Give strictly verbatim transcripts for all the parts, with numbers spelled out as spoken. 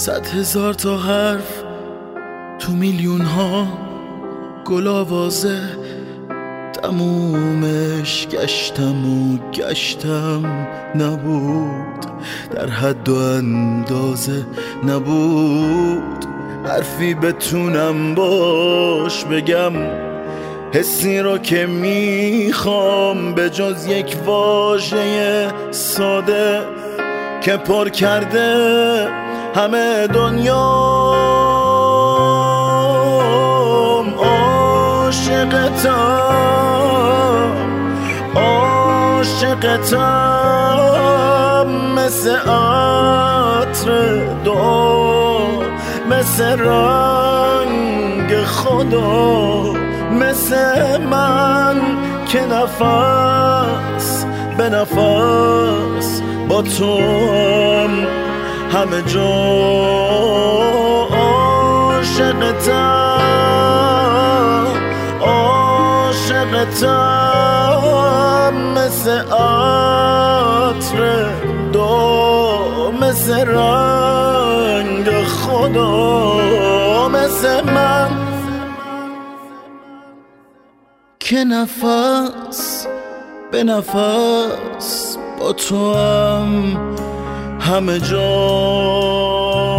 صد هزار تا حرف تو میلیون ها گل آوازه، تمومش گشتم و گشتم نبود، در حد و اندازه نبود. حرفی بتونم باش بگم حسی رو که میخوام، به جز یک واژه ساده که پر کرده همه دنیام. عاشقتم عاشقتم مثل عطر دعا، مثل رنگ خدا، مثل من که نفس به نفس با تو هم همه جا. عاشقتم عاشقتم مثل عطر دو، مثل رنگ خدا، مثل من که نفس به نفس با تو هم همه جا.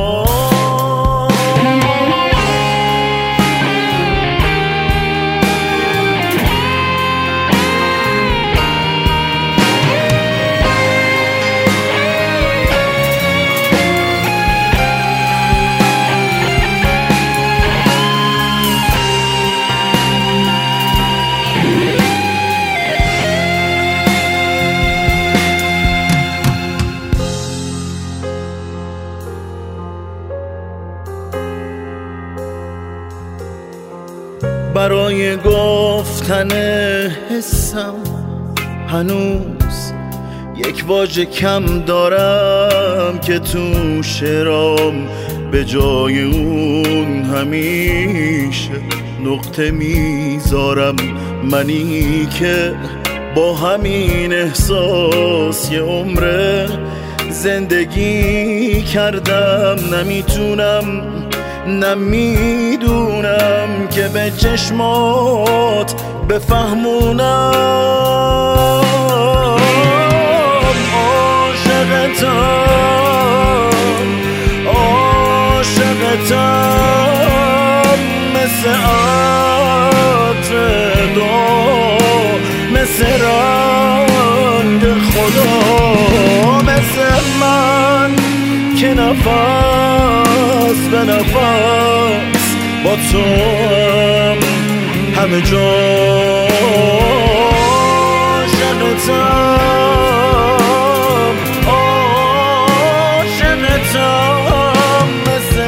برای گفتن حسم هنوز یک واژه کم دارم که تو شعرام به جای اون همیشه نقطه میذارم. منی که با همین احساس یه عمره زندگی کردم، نمیتونم نمیدونم که به چشمات بفهمونم. عاشقتم عاشقتم مثل عطر دو، مثل رنگ خدا، مثل من که نفس به نفس با تو هم همه جا. عاشقتم عاشقتم مثل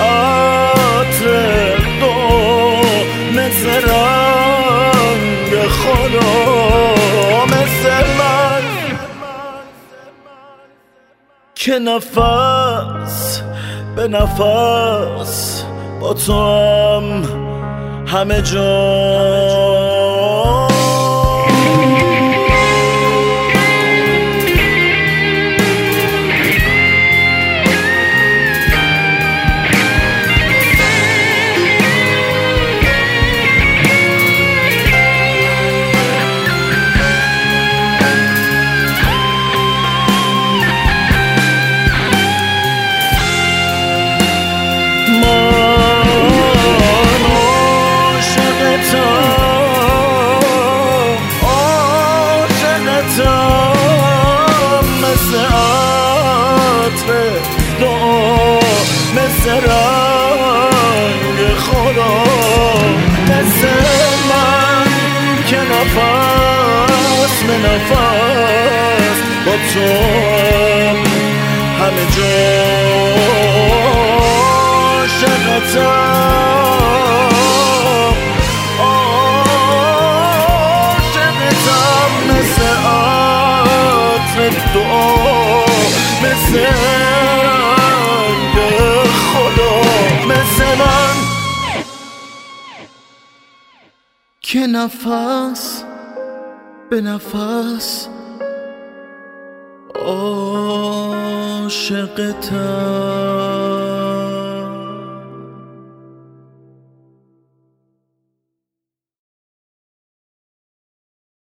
عطر دو، مثل رنگ خدا، مثل من که نفس به نفس با تو هم همه جا. مثل رنگ خدا، مثل من که نفس به نفس با تو همه جا. عاشقتم عاشقتم مثل عطر دعا، مثل که نفس به نفس عاشقتم.